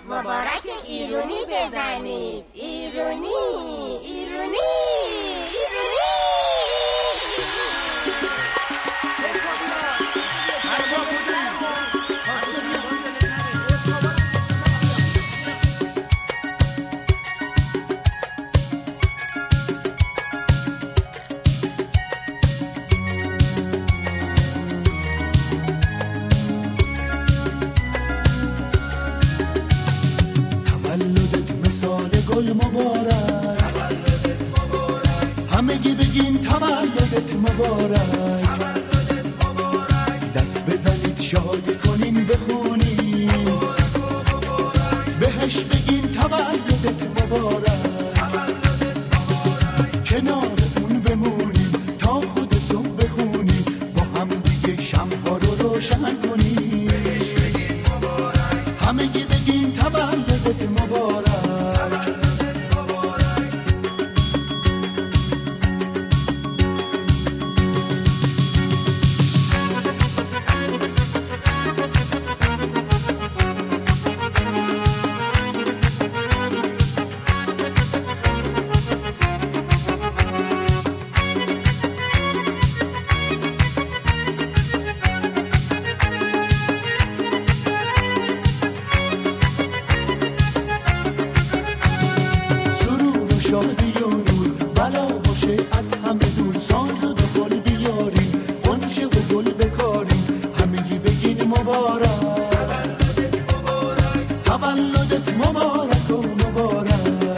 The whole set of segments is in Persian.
تولد مبارک ایرونی بزنید. ایرونی ایرونی ایرونی. گل مبارک، همگی بگین تولدت مبارک. دست بزنید شادی کنین بخونین، بهش بگین تولدت مبارک. کنار اون بمونین تا خود صبح بخونین، با هم دیگه شمع‌ها رو روشن کنین. همگی بگین تولدت مبارک. شادی و نور بلا باشه از همه دور، ساز و گل بیاریم، غنچه و گل بکاریم. همگی بگین مبارک، تولدت مبارک و مبارک.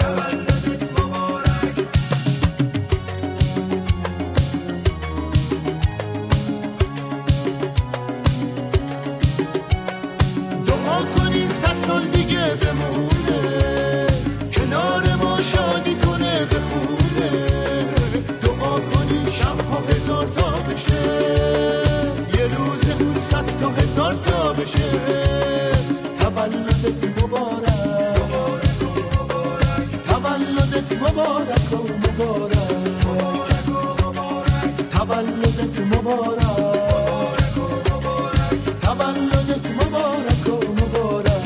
دعا کنین 100 سال دیگه بمونه، کنار ما شادی کنه بخونه. دعا کنین شب‌ها 1000 تا بشه، یه روز اون 100 تا 1000 تا بشه. تولدت مبارک، تولدت مبارک و مبارک. تولدت مبارک، تولدت مبارک و مبارک.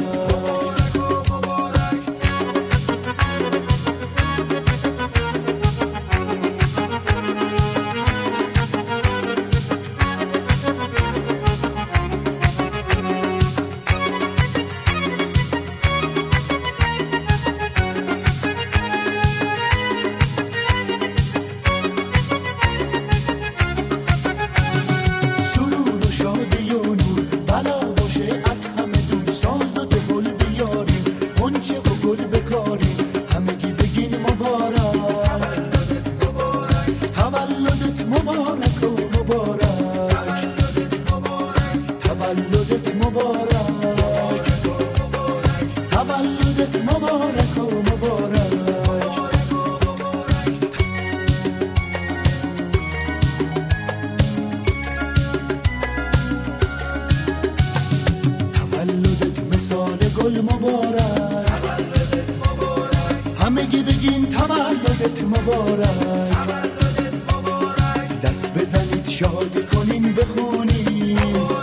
تولدت مبارک و مبارک. تولدت مبارک، تولدت مبارک و مبارک. تولدت مثال گل مبارک، همگی بگین تولدت مبارک. دست بزنید شادی کنین بخونین،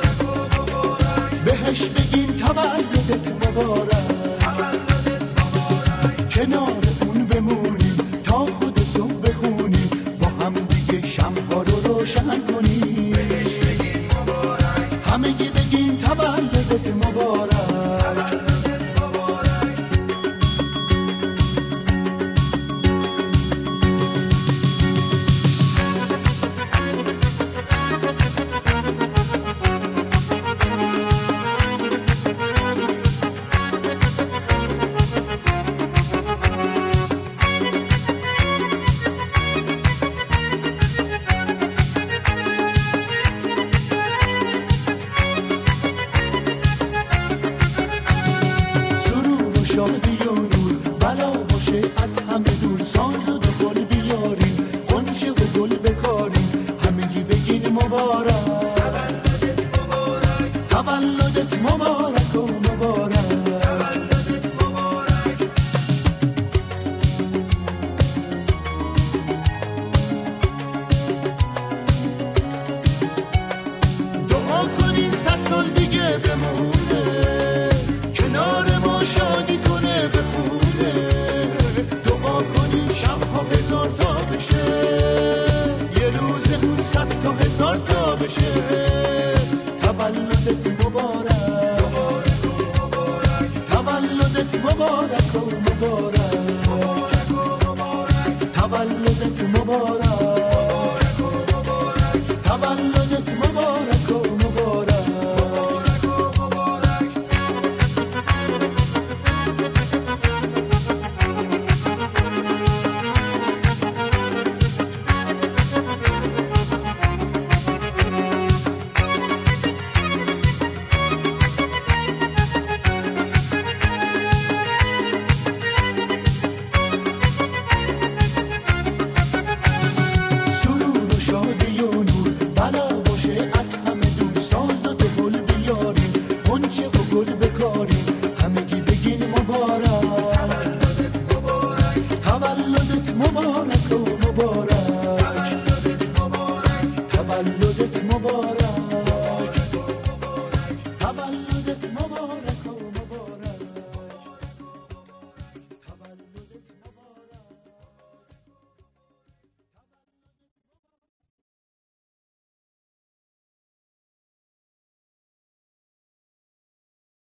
بهش بگین تولدت مبارک. کنار اون بمونین تا خود صبح بخونین، با هم دیگه شمع‌ها رو روشن کنین. همگی بگین تولدت مبارک. شادی و نور بلا باشه از همه دور، ساز و گل بیاریم، غنچه و گل بکاریم. همگی بگین مبارک، تولدت مبارک و مبارک. دعا کنین 100 سال دیگه بمونه، کنار ما شادی تولدت مبارک و مبارک، تولدت مبارک، تولدت مبارک و مبارک. تولدت مبارک و مبارک، تولدت مبارک.